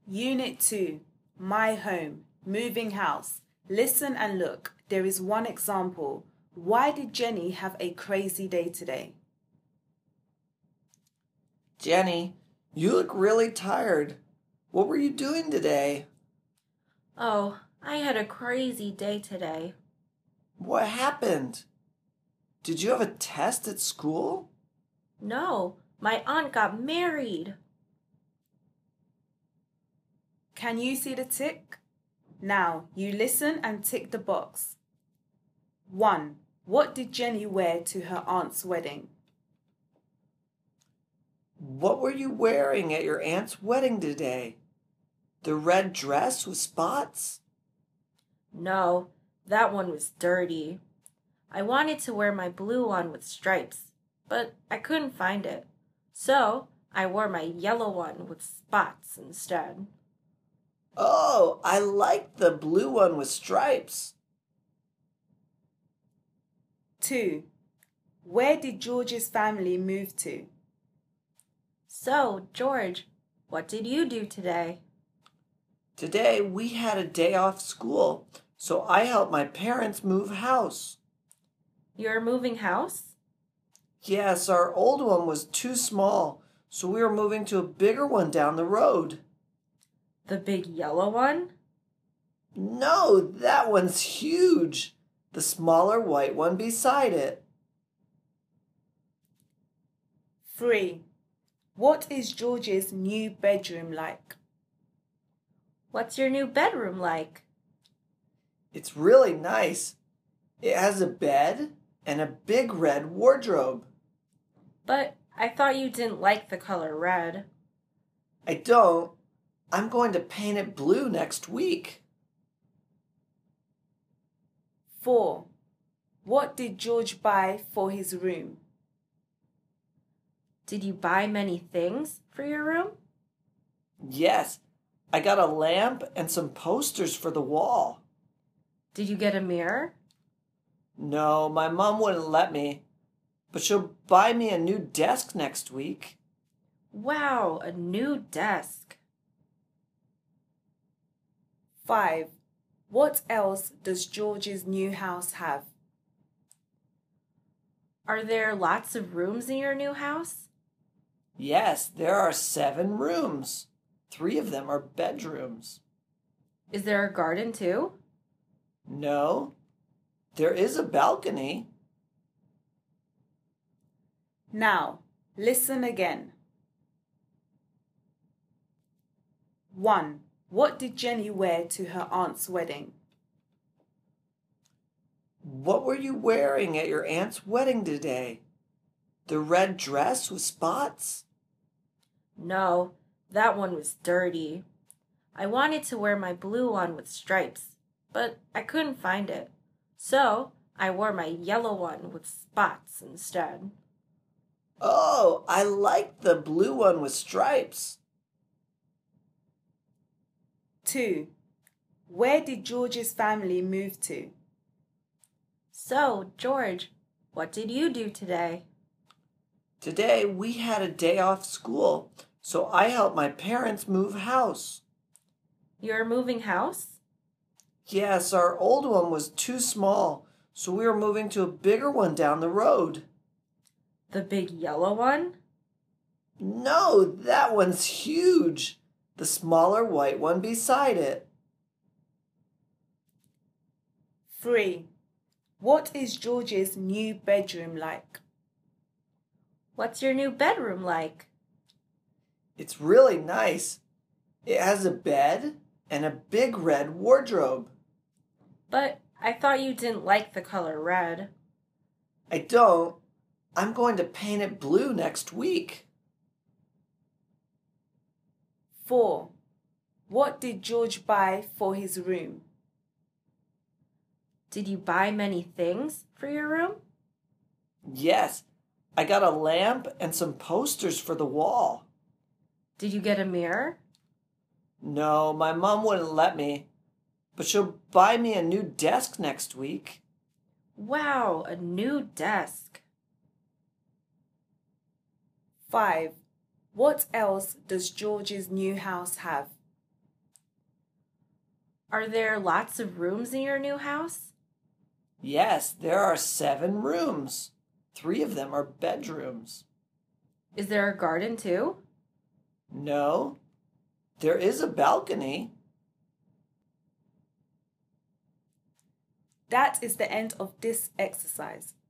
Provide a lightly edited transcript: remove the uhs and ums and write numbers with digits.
Unit 2, My Home, Moving House. Listen and look. There is one example. Why did Jenny have a crazy day today? Jenny, you look really tired. What were you doing today? Oh, I had a crazy day today. What happened? Did you have a test at school? No, my aunt got married. Can you see the tick? Now, you listen and tick the box. 1. What did Jenny wear to her aunt's wedding? What were you wearing at your aunt's wedding today? The red dress with spots? No, that one was dirty. I wanted to wear my blue one with stripes, but I couldn't find it. So I wore my yellow one with spots instead. Oh, I like the blue one with stripes. 2. Where did George's family move to? So, George, what did you do today? Today we had a day off school, so I helped my parents move house. You're moving house? Yes, our old one was too small, so we were moving to a bigger one down the road. The big yellow one? No, that one's huge. The smaller white one beside it. 3. What is George's new bedroom like? What's your new bedroom like? It's really nice. It has a bed and a big red wardrobe. But I thought you didn't like the color red. I don't. I'm going to paint it blue next week. 4. What did George buy for his room? Did you buy many things for your room? Yes, I got a lamp and some posters for the wall. Did you get a mirror? No, my mom wouldn't let me, but she'll buy me a new desk next week. Wow, a new desk. 5. What else does George's new house have? Are there lots of rooms in your new house? Yes, there are 7 rooms. 3 of them are bedrooms. Is there a garden too? No, there is a balcony. Now, listen again. 1. What did Jenny wear to her aunt's wedding? What were you wearing at your aunt's wedding today? The red dress with spots? No, that one was dirty. I wanted to wear my blue one with stripes, but I couldn't find it. So I wore my yellow one with spots instead. Oh, I like the blue one with stripes. 2. Where did George's family move to? So, George, what did you do today? Today we had a day off school, so I helped my parents move house. You're moving house? Yes, our old one was too small, so we were moving to a bigger one down the road. The big yellow one? No, that one's huge. The smaller white one beside it. 3. What is George's new bedroom like? What's your new bedroom like? It's really nice. It has a bed and a big red wardrobe. But I thought you didn't like the color red. I don't. I'm going to paint it blue next week. 4. What did George buy for his room? Did you buy many things for your room? Yes, I got a lamp and some posters for the wall. Did you get a mirror? No, my mom wouldn't let me, but she'll buy me a new desk next week. Wow, a new desk. 5. What else does George's new house have? Are there lots of rooms in your new house? Yes, there are 7 rooms. 3 of them are bedrooms. Is there a garden too? No, there is a balcony. That is the end of this exercise.